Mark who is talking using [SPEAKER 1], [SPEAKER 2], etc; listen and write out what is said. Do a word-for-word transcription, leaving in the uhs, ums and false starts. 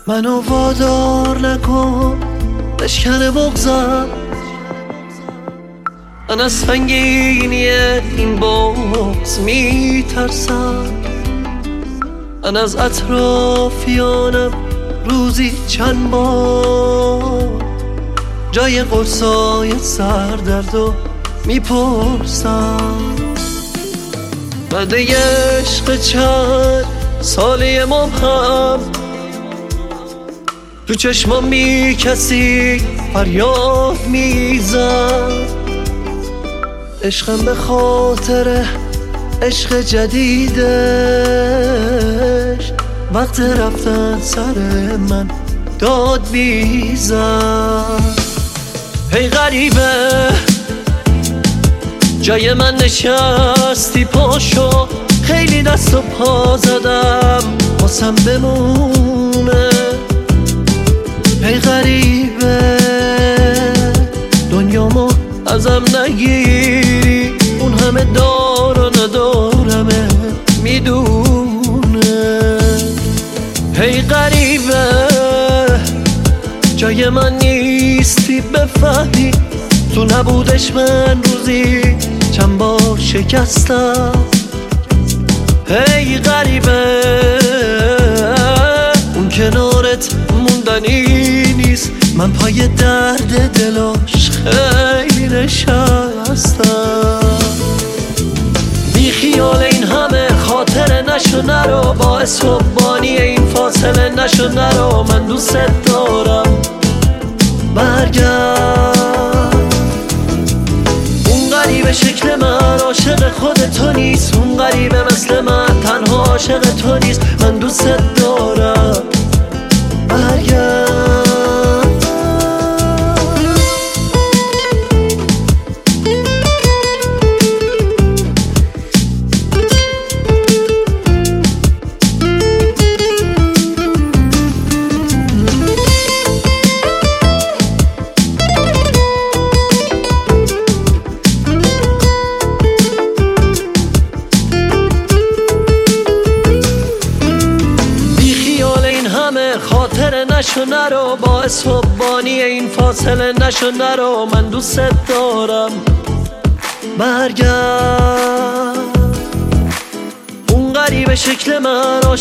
[SPEAKER 1] منو وادار نکن بشکن بغضم، من از سنگینی این بغض میترسم. من از اطرافیانم روزی چند بار جای قرصای سردردو میپرسم. بعد عشق چند سالی مبهم تو چشمام بی کسی فریاد میزد. عشقم به خاطر عشق جدیدش وقت رفتن سر من داد میزد. هی غریبه جای من نشستی پاشو، خیلی دست و پا زدم واسم بمونه. هی غریبه دنیامو ازم نگیری، اون همه دار و ندارمه میدونه. هی غریبه جای من نیستی بفهمی، تو نبودش من روزی چند بار شکستم. هی غریبه اون کنارت موندنی نیست، من پای درد دلاش خیلی نشستم. بی خیال این همه خاطره نشو نرو، باعث حبانی این فاصله نشو نرو. من دوست دارم برگرد. اون غریبه شکل من عاشق خود تو نیست، اون غریبه مثل من تنها عاشق تو نیست. من دوست دارم برگرد. خاطره نشو نرو، باعث حبانی این فاصله نشو نرو. من دوست دارم برگرد. اون غریبه شکل من